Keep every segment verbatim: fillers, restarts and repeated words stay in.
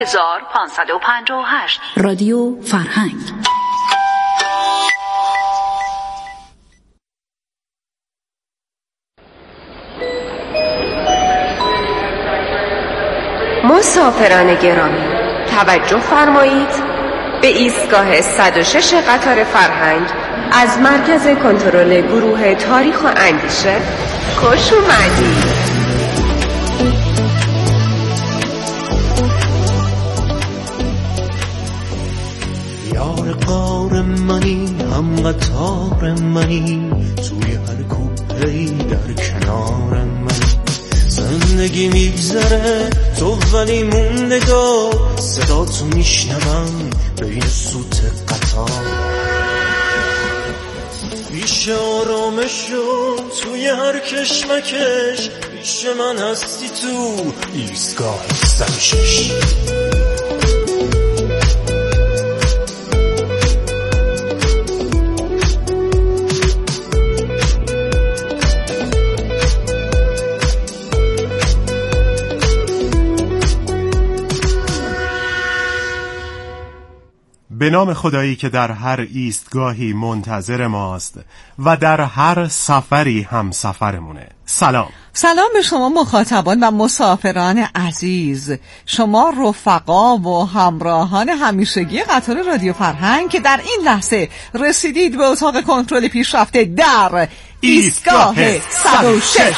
هزار و پانصد و پنجاه و هشت رادیو فرهنگ. مسافران گرامی، توجه فرمایید، به ایستگاه صد و شش قطار فرهنگ از مرکز کنترل گروه تاریخ و اندیشه خوش اومدید. یار قار منی، هم قطار منی، توی هر کوپه‌ای در کنار منی. زندگی میگذره تو ولی موندگار، صدا تو میشنوم بین سوت قطار. بیش آرامشو توی هر کشمکش، بیش من هستی تو ایستگاه صد و شش. به نام خدایی که در هر ایستگاهی منتظر ماست و در هر سفری هم سفرمونه. سلام. سلام به شما مخاطبان و مسافران عزیز، شما رفقا و همراهان همیشگی قطار رادیو فرهنگ که در این لحظه رسیدید به اتاق کنترل پیشرفته در ایستگاه صد و شش.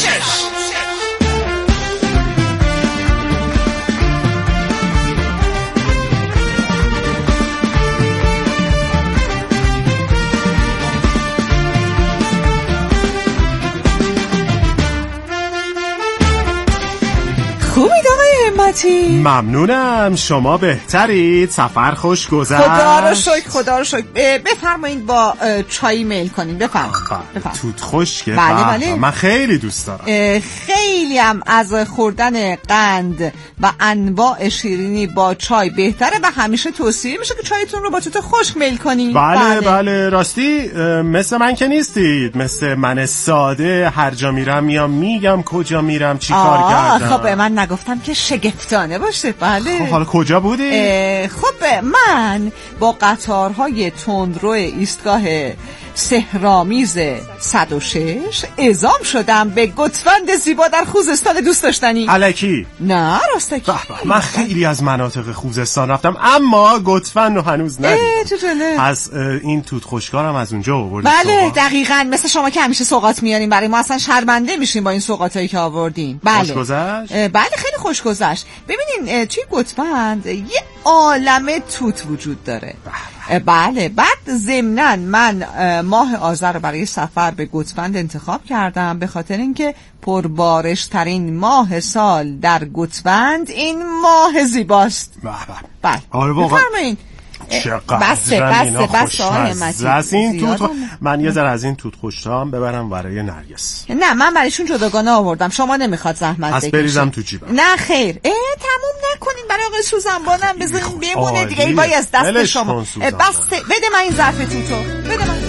خوبید آقای همتی؟ ممنونم، شما بهترید؟ سفر خوش گذشت؟ خدا رو شکر، خدا رو شکر. بفرمایید با چای میل کنیم. بفرمایید. توت خشکه؟ بله بله، من خیلی دوست دارم. خیلی هم از خوردن قند و انواع شیرینی با چای بهتره و همیشه توصیه میشه که چایتون رو با توت خشک میل کنید. بله بله, بله. راستی مثل من که نیستید، مثل من ساده هر جا میرم میام میگم کجا میرم چی کار کردم. خب من نگفتم که شگفتانه باشه. بله. خب حالا کجا بودی؟ خب من با قطارهای تندرو ایستگاه سحرآمیز صد و شش اعزام شدم به گوتفند زیبا در خوزستان دوست داشتنی. الکی؟ نه راستکی. من خیلی از مناطق خوزستان رفتم اما گوتفند رو هنوز ندیدم. از این توت خشکارم از اونجا آوردیم. بله دقیقاً مثل شما که همیشه سوغات میاریم برای ما، اصلا شرمنده میشیم با این سوغاتایی که آوردین. بله. خوش گذشت؟ بله خیلی خوش گذشت. ببینین توی گوتفند یه عالم توت وجود داره. بله. بعد ضمناً من ماه آذر رو برای سفر به گوتفند انتخاب کردم به خاطر اینکه پربارش ترین ماه سال در گوتفند این ماه زیباست. بله. آره واقعا. بفرمایید. چقدر بسه بسه بسه آقای متی. این توت من یه ذره از این توت خشکام ببرم برای نرگس. نه من برایشون جداگانه آوردم، شما نمیخواد زحمت بکشید. از بریزم تو جیبم. نه خیر. اه تموم نکنین برای آقای سوزنبانم بذارین بمونه دیگه. ای وای از دست شما. بسه بده من این ظرف توتو. بده من.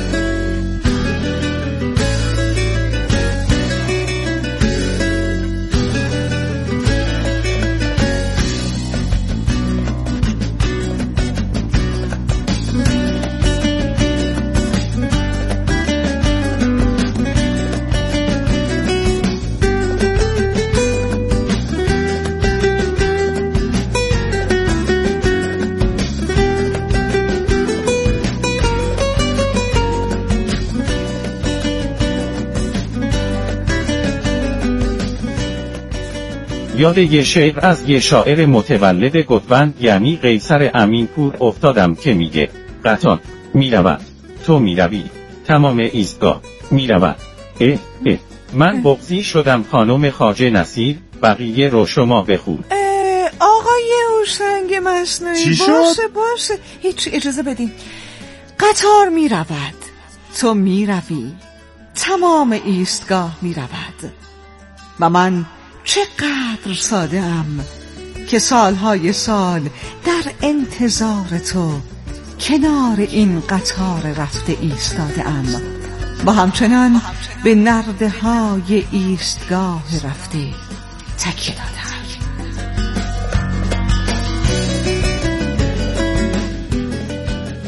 یاد یه شعر از یه شاعر متولد گوتفند یعنی قیصر امینپور افتادم که میگه قطار میرود، تو میروی، تمام ایستگاه میرود. اه اه من بغضی شدم خانم خواجه نصیر، بقیه رو شما بخون. آقای هوشنگ مصنوعی چی شد؟ باشه باشه هیچ، اجازه بدین. قطار میرود، تو میروی، تمام ایستگاه میرود و من چقدر ساده ام که سالهای سال در انتظار تو کنار این قطار رفته ایستاده ام و همچنان به نرده های ایستگاه رفته تکیه دادم.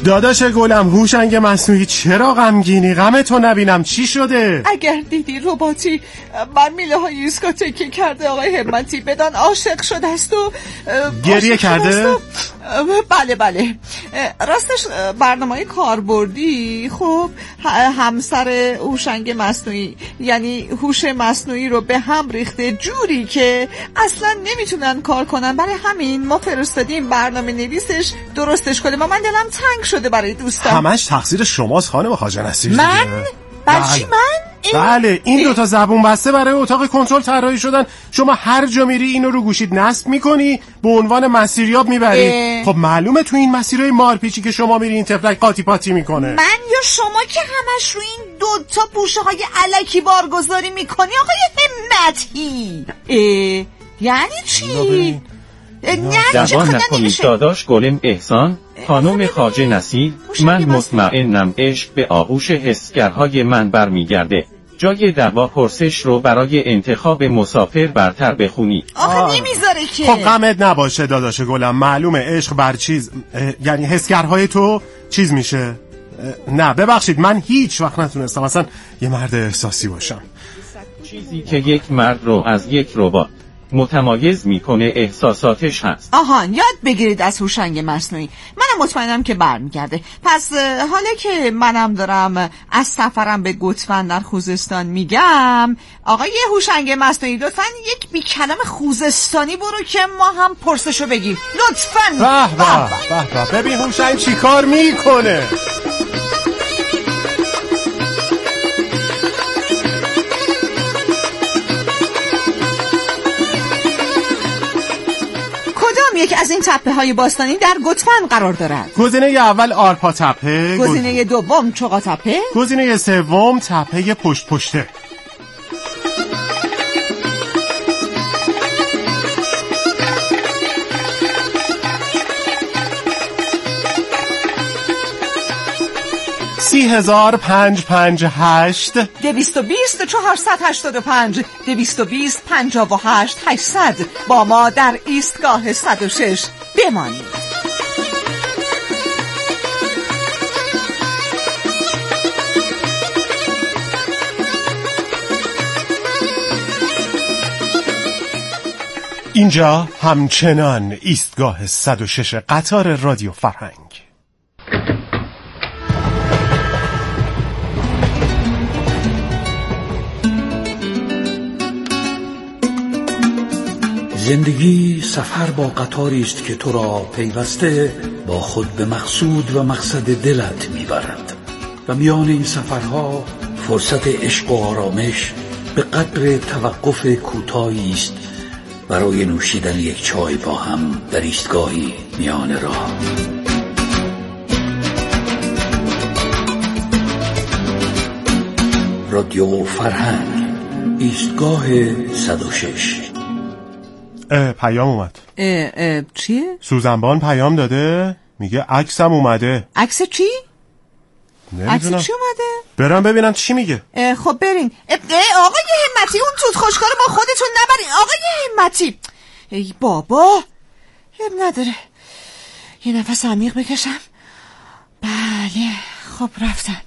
داداش گلم هوشنگ مصنوعی چرا غمگینی؟ غمتو نبینم، چی شده؟ اگر دیدی رباتی بر میله های ایستگاه تکیه کرده آقای همتی، بدان عاشق شده است و گریه کرده؟ و... بله بله راستش برنامه کاربردی خب همسر هوشنگ مصنوعی یعنی هوش مصنوعی رو به هم ریخته جوری که اصلا نمیتونن کار کنن. برای همین ما فرستادیم برنامه نویسش درستش کنه و من دلم تنگ شده برای دوستم. همش تقصیر شماست خانم خواجه نصیر. من؟ برای چی من؟ بله این دوتا زبون بسته برای اتاق کنترل طراحی شدن. شما هر جا میری اینو رو گوشید نصب میکنی به عنوان مسیریاب میبری. خب معلومه تو این مسیرهای مارپیچی که شما میری این تفلک قاطی پاتی میکنه. من یا شما که همش رو این دوتا بوشه های الکی بارگذاری میکنی آقای همتی. یعنی چی؟ دعوا نکنید داداش گلم احسان. خانم خواجه نصیر، من مطمئنم عشق به آغوش حسگرهای من برمیگرده. جای دعوا پرسش رو برای انتخاب مسافر برتر بخونی. آخه نمیذاره که. خب غمت نباشه داداش گلم، معلومه عشق بر چیز یعنی حسگرهای تو چیز میشه. نه ببخشید من هیچ وقت نتونستم اصلا یه مرد احساسی باشم. چیزی که یک مرد رو از یک ربات متمایز میکنه احساساتش هست. آهان یاد بگیرید از هوشنگ مصنوعی. منم مطمئنم که برمیگرده. پس حالا که منم دارم از سفرم به گوتفن در خوزستان میگم، آقای هوشنگ مصنوعی لطفاً یک بی کلام خوزستانی برو که ما هم پرسشو بگیم لطفاً. به به به ببین هوشنگ چی کار میکنه. یک از این تپه های باستانی در گوتفن قرار دارد؟ گزینه اول آرپا تپه، گزینه دوم چغا تپه، گزینه سوم تپه پشت پشته. سی هزار پنج پنج هشت دویست و بیست چهارصد هشتاد و پنج دویست و بیست پنجاه و هشت هشتصد با ما در ایستگاه صد و شش بمانید. اینجا همچنان ایستگاه صد و شش قطار رادیو فرهنگ. زندگی سفر با قطاری است که تو را پیوسته با خود به مقصود و مقصد دلت میبرد و میان این سفرها فرصت عشق و آرامش به قدر توقف کوتاهی است برای نوشیدن یک چای با هم در ایستگاهی میان راه. رادیو فرهنگ ایستگاه صد و شش. پیام اومد. اه اه چیه؟ سوزنبان پیام داده میگه عکسم اومده. عکس چی؟ نمیدونم. عکس چی اومده؟ برم ببینم چی میگه. خب برین. آقای همتی اون توت خشکا رو با خودتون نبرین آقای همتی. ای بابا اب نداره. یه نفس عمیق بکشم. بله خب رفتن.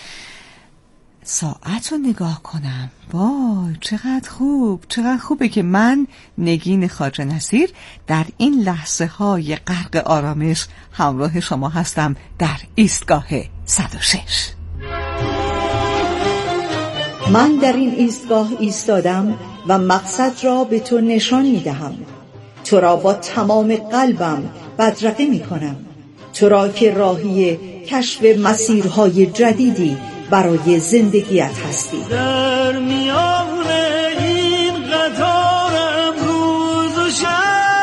ساعت رو نگاه کنم. وای چقدر خوب، چقدر خوبه که من نگین خواجه نصیر در این لحظه های غرق آرامش همراه شما هستم در ایستگاه صد و شش. من در این ایستگاه ایستادم و مقصد را به تو نشان می دهم. تو را با تمام قلبم بدرقه می کنم. تو را که راهی کشف مسیرهای جدیدی برای زندگیت هستی. در میان این قطارم روز و شب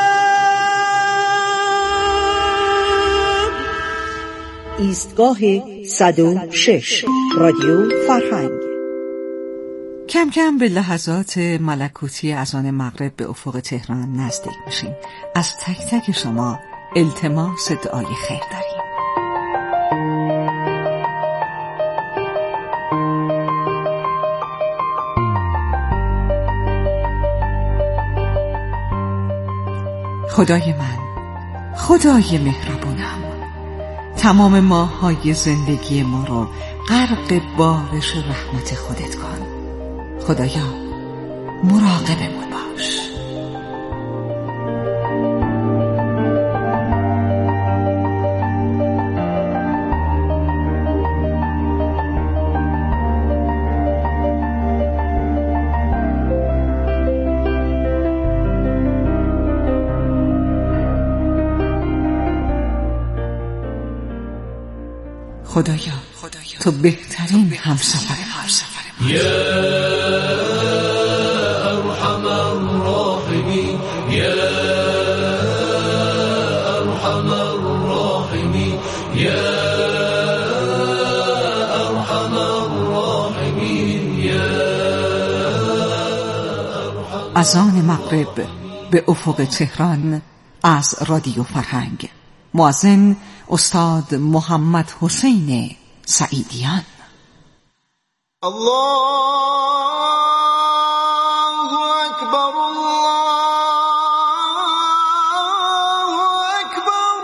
ایستگاه صد و شش رادیو فرهنگ. کم کم به لحظات ملکوتی اذان مغرب به افق تهران نزدیک میشیم. از تک تک شما التماس دعای خیر داریم. خدای من، خدای مهربونم، تمام ماه‌های زندگی ما رو غرق بارش رحمت خودت کن. خدایا مراقبمون باش. خدایا تو بهترین همسفر همسفر یا ارحم الراحمین، یا ارحم الراحمین، یا ارحم الراحمین، یا اذان مغرب به افق تهران از رادیو فرهنگ. مؤذن استاد محمد حسین سعیدیان. الله اکبر، الله اکبر،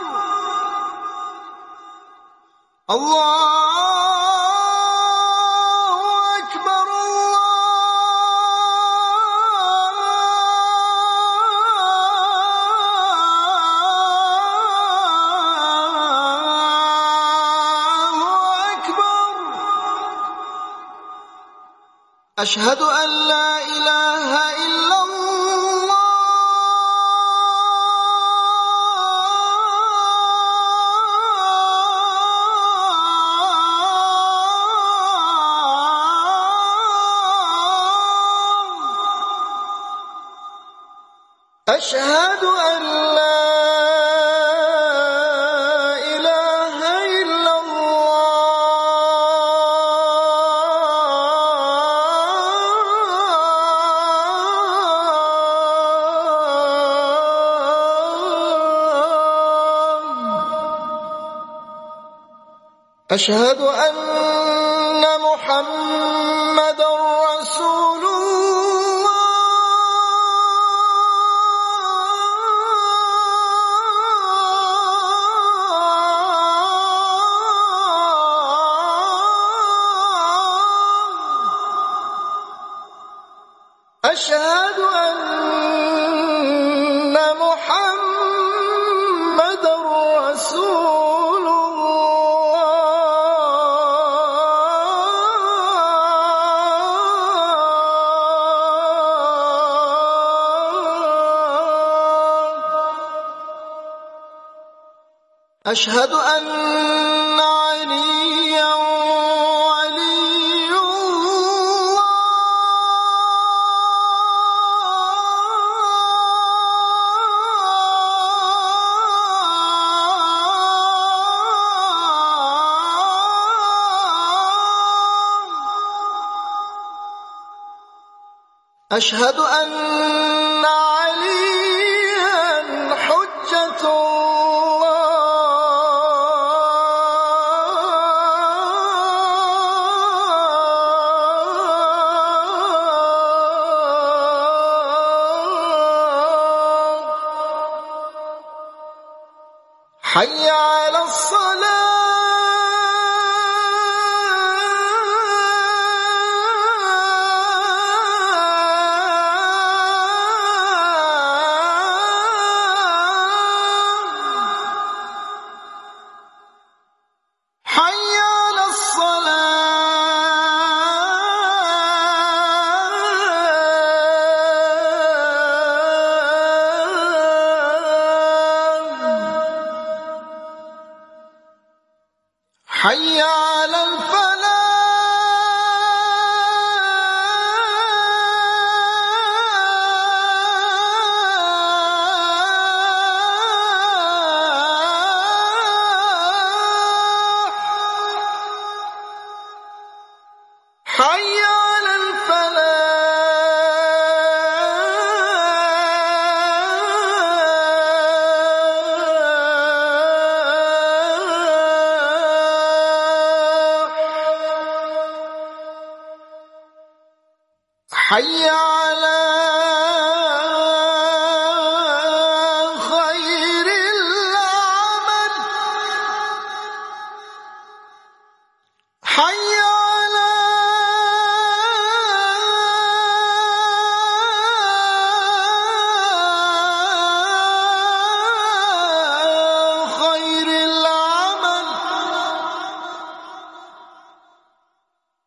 الله أشهد أن لا إله إلا الله، أشهد أن لا أشهد أن محمد رسول الله، أشهد أن محمد رسول أشهد أن عليا ولي الله، أشهد أن عليا حجة حي على الصلاة، حي على حي على الفلاح، حي على الفلاح. حي على خير العمل،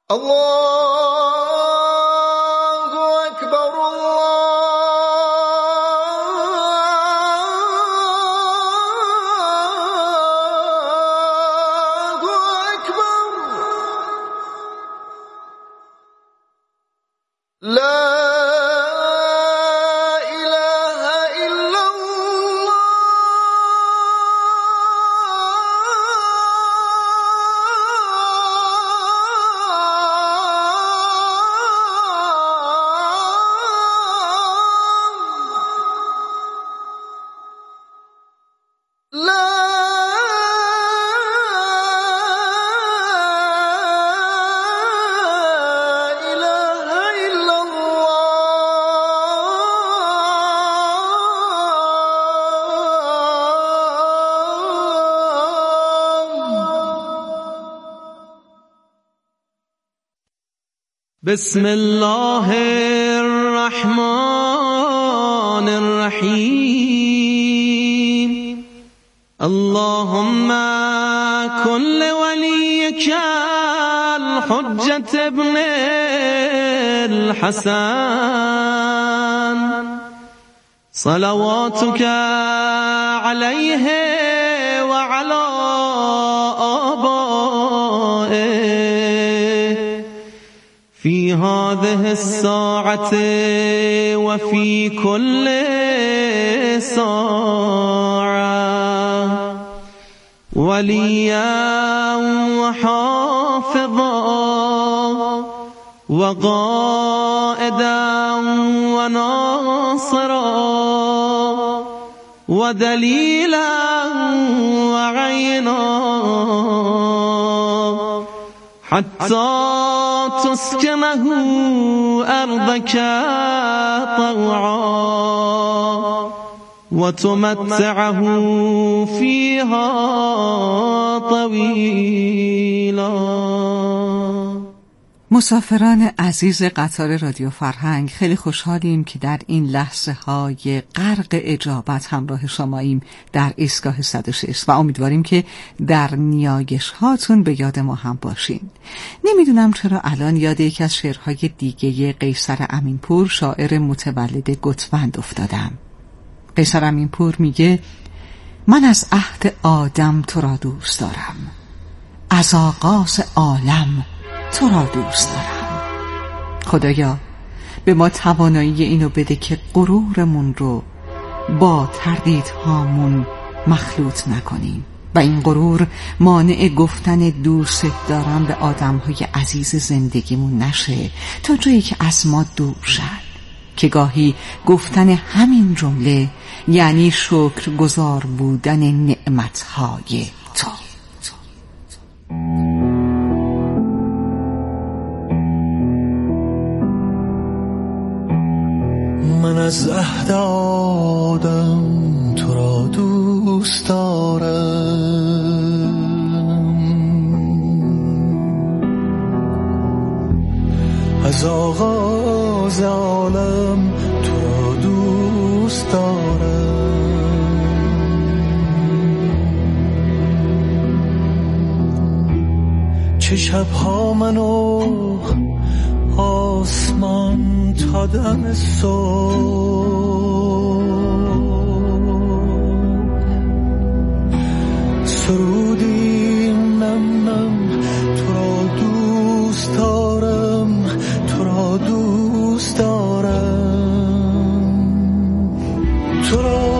الله اکبر الله اکبر لا بسم الله الرحمن الرحيم اللهم كن لوليك الحجة ابن الحسن صلواتك عليه وعلى آبائه في هذه الساعة وفي كل ساعة وليا وحافظا وقائدا وناصرا ودليلا وعينا حتى تسكنه أرضك طوعا وتمتعه فيها طويلا. مسافران عزیز قطار رادیو فرهنگ، خیلی خوشحالیم که در این لحظه های غرق اجابت همراه شماییم در ایستگاه صد و شش و امیدواریم که در نیایش هاتون به یاد ما هم باشین. نمیدونم چرا الان یاد یکی از شعرهای دیگه قیصر امینپور، شاعر متولد گوتفند افتادم. قیصر امینپور میگه من از عهد آدم تو را دوست دارم، از آغاز عالم تو را دوست دارم. خدایا به ما توانایی اینو بده که غرورمون رو با تردیدهامون مخلوط نکنیم و این غرور مانع گفتن دوست دارم به آدمهای عزیز زندگیمون نشه تا جایی که از ما دور شد، که گاهی گفتن همین جمله یعنی شکرگزار بودن نعمتهای تو. من از عهد آدم تو را دوست دارم، از آغاز عالم تو را دوست دارم. چه شبها منو آسمان تا دم صبح سرودیم نم نم تو را دوست دارم، تو را دوست دارم، تو را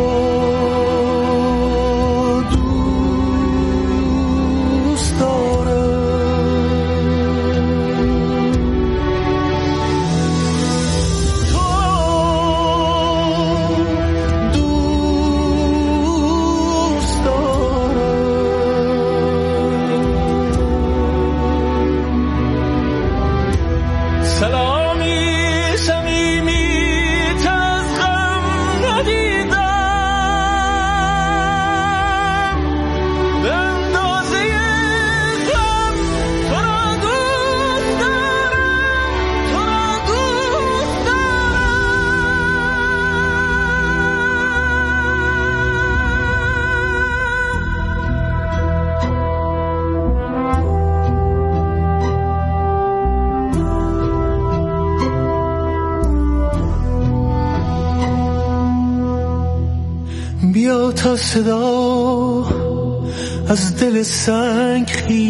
تا صدا از دل سنگ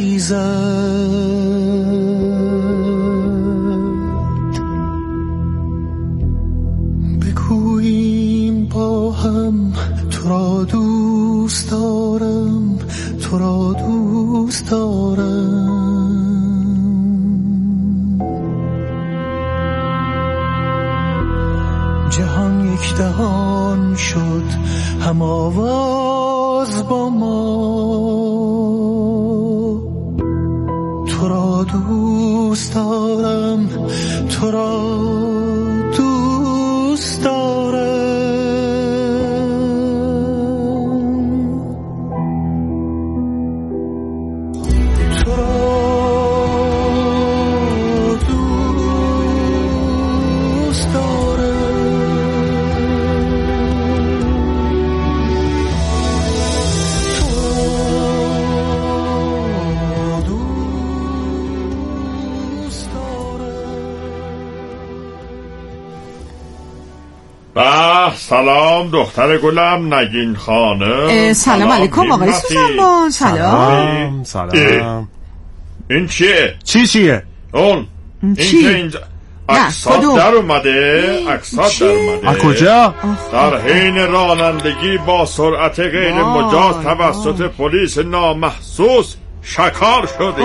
خیزد، بگوییم با هم تو را دوست دارم، تو را دوست دارم. جهان یک دهان شد هم آواز با ما، تو را دوست دارم، تو را دوست دارم. تو را دوست به سلام دختر گلم نگین خانم. سلام علیکم آقای سوزنبان. سلام سلام. این چیه؟ چی چیه؟ اون این که اینجا اکسات در اومده، اکسات در اومده. از کجا؟ در حین رانندگی با سرعت غیر مجاز توسط پلیس نامحسوس شکار شده.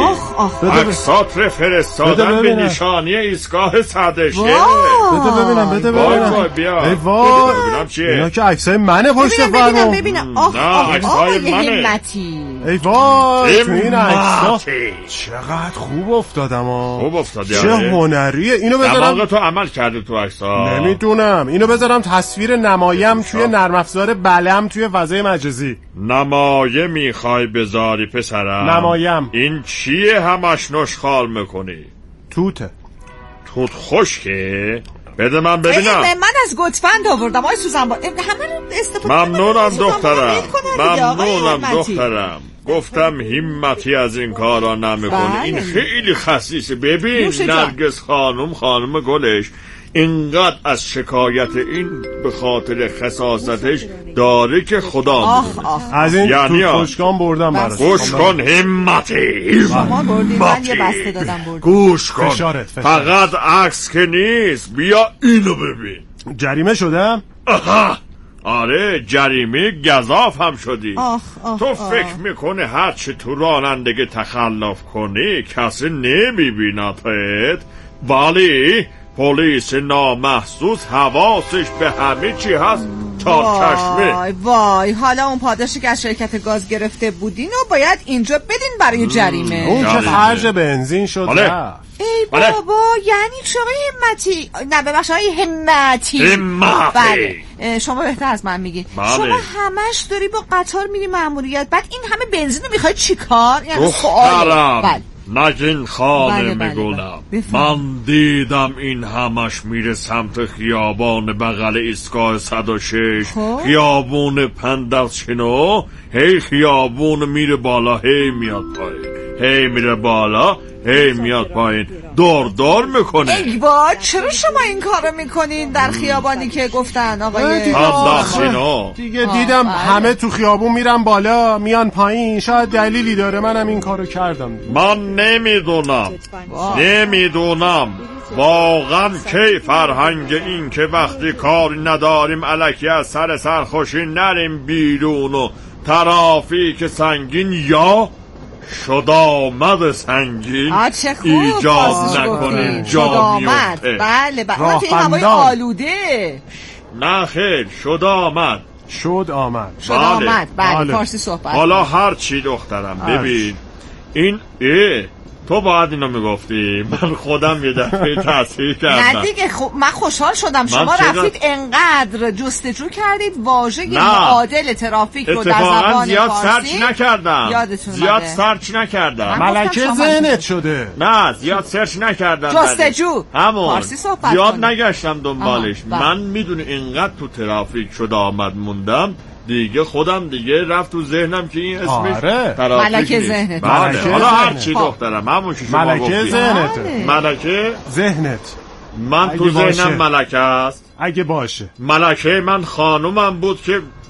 اکسات رو فرستادن به نشانی ایستگاه صدشه. بده ببینم بده ببینم. وای بیا ای وای ببینم چیه. اینا که عکسای منه پشت فرمون. ببینم ببینم. آخ آخ آقای همتی. ای وای تو این عکسا همتی. چقدر خوب افتادم ها. خوب افتادی. چه هنریه. اینو بذارم. دماغ تو عمل کرده تو عکسا. نمیدونم. اینو بذارم تصویر نمایم توی نرم افزار بلم توی فضای مجازی. نمایه میخوای بذاری پسرم؟ نمایم. این چیه همش نشخال میکنی؟ توته. توت خشکه؟ بده من ببینم. من از گوتفند آوردم آقای سوزنبان. همه رو استفاده ممنونم دخترم، ممنونم دخترم. گفتم همتی از این کارا نمیکنه. این خیلی خسیسه. ببین نرگس خانم خانم گلش اینقدر از شکایت این به خاطر خساستش داره که خدا آخ آخ. از این یعنی تو خوشکان بردم براش. گوش کن همتی. شما بردید من یه بسته دادم بردید. گوش کن فشارت فشارت. فقط عکس که نیست، بیا اینو ببین. جریمه شدم؟ آها آره جریمه گزاف هم شدی. آخ آخ تو آخ. فکر میکنه هرچی تو رانندگی تخلف کنی کسی نمیبینتت؟ ولی پلیس نامحسوس حواسش به همه چی هست تا چشمه. وای وای حالا اون پاداشی که از شرکت گاز گرفته بودین و باید اینجا بدین برای جریمه. اون که خرج بنزین شد رفت. ای بابا یعنی شما همتی نه ببخش های همتی همتی بله شما بهتر از من میگی. شما همش داری با قطار میری ماموریت، بعد این همه بنزین رو میخوای چی کار؟ یعنی دخترم بله. نگین خانم بله بله گلم بله. من دیدم این همش میره سمت خیابان بغل ایستگاه صد و شش، خیابون پندرچینو، هی خیابون میره بالا هی میاد پایین، هی میره بالا هی میاد پایین، دور دور میکنه. ای وای چرا شما این کارو میکنین در خیابانی که گفتن آقای پندرچینو؟ دیگه دیدم همه تو خیابون میرن بالا میان پایین، شاید دلیلی داره منم این کارو کردم. من نمیدونم نمیدونم واقعا کی فرهنگ این که وقتی کاری نداریم الکی از سر سرخوشی نریم بیرون و ترافیک سنگین یا شد آمد سنگین ایجاد نکنیم جا بیفته. بله بله توی هوای آلوده. نه خیر شد آمد شد آمد شد آمد بله فارسی صحبت. حالا هر چی دخترم ببین این اه تو باید اینو میگفتی، من خودم یه دفعه تصحیح کردم. نه دیگه خب من خوشحال شدم شما رفتید انقدر جستجو کردید واژه معادل ترافیک رو در زبان زیاد فارسی سرچ نکردم یادتون زیاد مده. سرچ نکردم ملکه ذهنت شده. نه زیاد سرچ نکردم جستجو همون فارسی صحبت زیاد کنه. نگشتم دنبالش. من میدونی اینقدر تو ترافیک شد آمد موندم دیگه خودم دیگه رفت تو ذهنم که این اسمش آره. ملکه ذهنت. بله حالا هر چی دخترم همون که شما گفتید ملکه ذهنت. ملکه ذهنت من تو ذهنم ملکه است. اگه باشه ملکه من خانومم بود که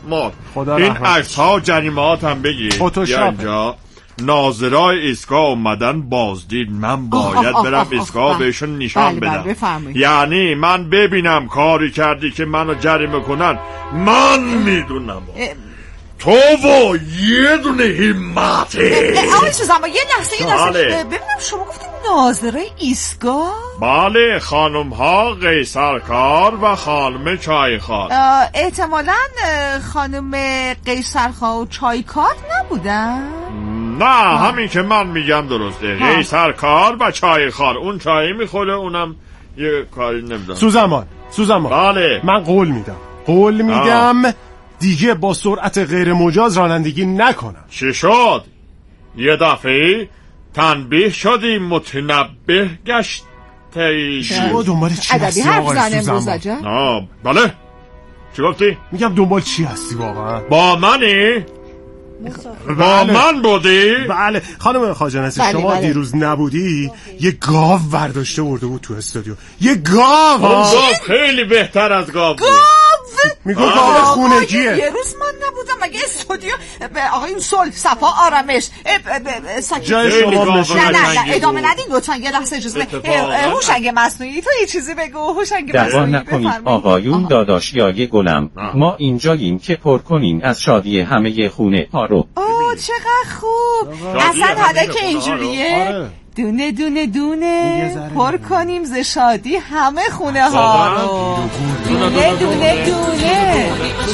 مار خدا این رحمت. عکس ها جریمات هم بگیر. فتوشاپ. یا اینجا ناظرای ایستگاه اومدن بازدید، من باید برم ایستگاه بهشون نشان بله، بله، بدم. بفرمایید. یعنی من ببینم کاری کردی که منو جریمه کنن، من میدونم تو و یه دونه همته. آقای سوزنبا یه لحظه یه لحظه بله. ببینم شما گفتید ناظره ایستگاه؟ بله، خانم ها قیصرکار و خانم چایخوار. احتمالاً خانم قیصرخوار و چایکار نبودن؟ نه همین که من میگم درسته. قیصرکار و چایخوار. اون چای میخوره، اونم یه کاری نمیدونم. سوزنمان سوزنمان بله من قول میدم قول میدم آه. دیگه با سرعت غیر مجاز رانندگی نکنم. چی شد؟ یه دفعه تنبیه شدی، متنبه گشتی. شما دنبال چی هستی آقای سوزنمان؟ آه بله چی گفتی؟ میگم دنبال چی هستی واقعا؟ با منی؟ با من بودی؟ بله خانم خواجه‌نصیر بله، شما بله. دیروز نبودی یه گاو برداشته ورده بود تو استودیو. یه گاو گاو خیلی بهتر از گاو بود. میگم گاو خونگیه. یه روز من نبودم مگه استودیو آقای صلح صفا آرامش جای شما نه نه نه ادامه ندین لطفا یه لحظه اجازه بدید. هوشنگ مصنوعی تو یه چیزی بگو. هوشنگ مصنوعی نکنید آقایون داداشیای گلم، ما اینجاییم که پر کنین از شادی همه خونه ها رو. اوه چقدر خوب. اصلا حالا که اینجوریه دونه دونه دونه پر کنیم ز شادی همه خونه ها رو. دونه دونه دونه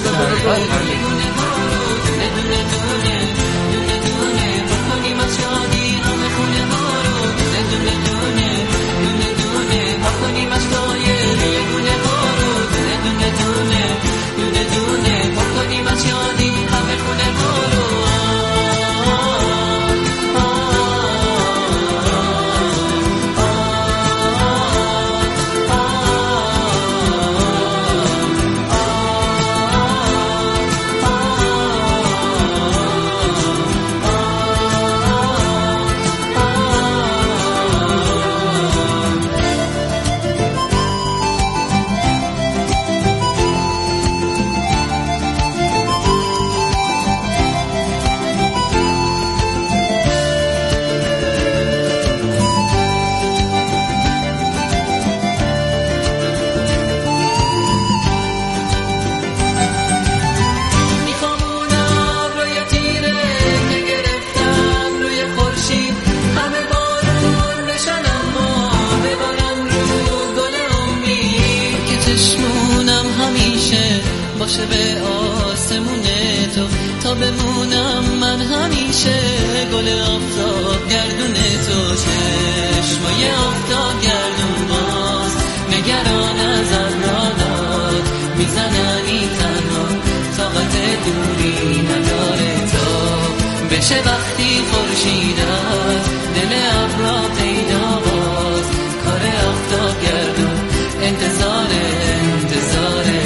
باشه به آسمون تو تا بمونم من همیشه گل آفتاب گردون تو چشمای آفتاب گردون باز نگران از ابرادات میزنن این تنها طاقت دوری نداره تو بشه وقتی خورشیدت دل ابرا پیدا باز کار آفتاب گردون انتظار انتظاره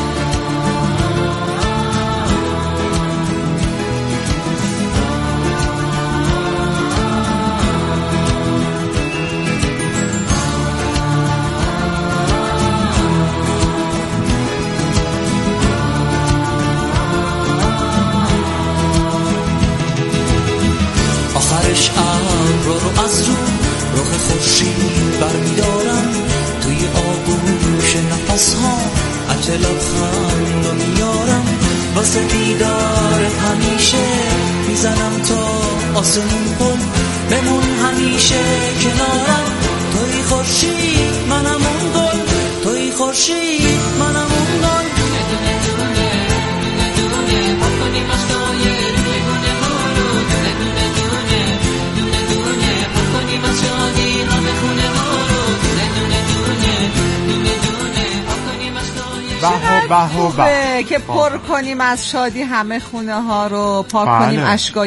آخرش ابر رو از رو رخ خورشید برمیدارم توی آغوش نفس ها عجل لبخند رو میارم واسه دیدار همیشه میزنم تا آسمون پل بمون همیشه کنارم توی خورشید منم اون گل توی خورشید منم اون گل چقدر خوبه که پر کنیم از شادی همه خونه ها رو، پاک کنیم اشکای